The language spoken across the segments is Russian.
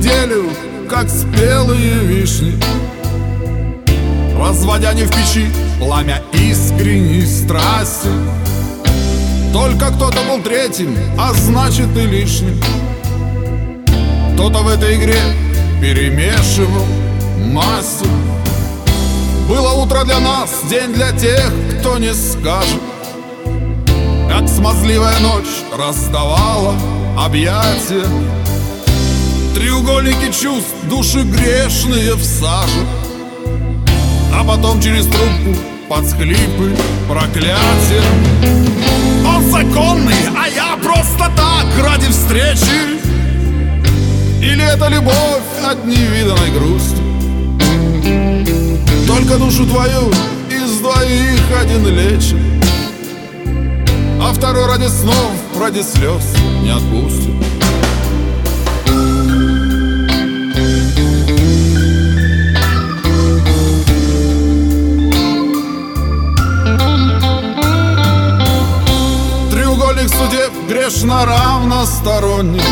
неделю, как спелые вишни, разводя не в печи пламя искренней страсти. Только кто-то был третьим, а значит и лишним. Кто-то в этой игре перемешивал массы. Было утро для нас, день для тех, кто не скажет, как смазливая ночь раздавала объятия. Треугольники чувств, души грешные в саже, а потом через трубку под схлипы проклятия. Он законный, а я просто так, ради встречи. Или это любовь от невиданной грусти? Только душу твою из двоих один лечит, а второй ради снов, ради слез не отпустит. Треугольник судеб грешно равносторонний.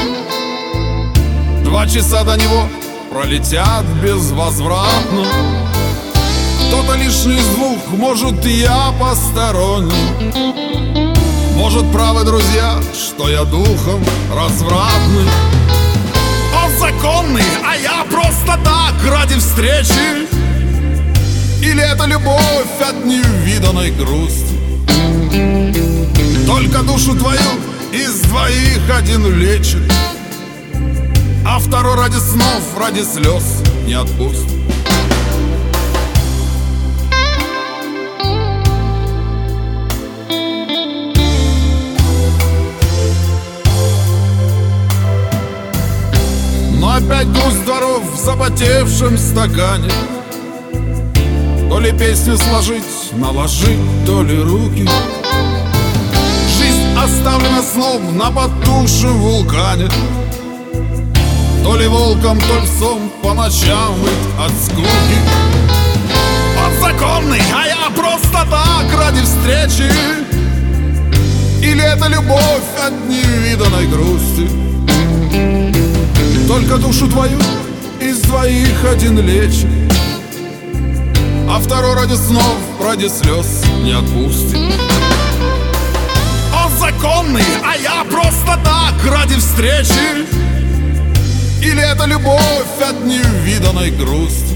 2 часа до него пролетят безвозвратно. Кто-то лишний из двух, может, я посторонний. Может, правы друзья, что я духом развратный. Он законный, а я просто так, ради встречи. Или это любовь от невиданной грусти? Только душу твою из двоих один лечит, а второй ради снов, ради слез не отпустит. Но опять грусть дворов в запотевшем стакане. То ли песню сложить, наложить, то ли руки. Жизнь оставлена сном на потухшем вулкане. То ли волком, то ли псом по ночам выть от скуки. Он законный, а я просто так, ради встречи. Или это любовь от невиданной грусти? Только душу твою из двоих один лечит, а второй ради снов, ради слез не отпустит. Он законный, а я просто так, ради встречи. Или это любовь от невиданной грусти?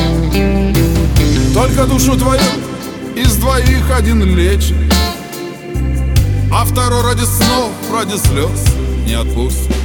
Только душу твою из двоих один лечит, а второй ради снов, ради слез не отпустит.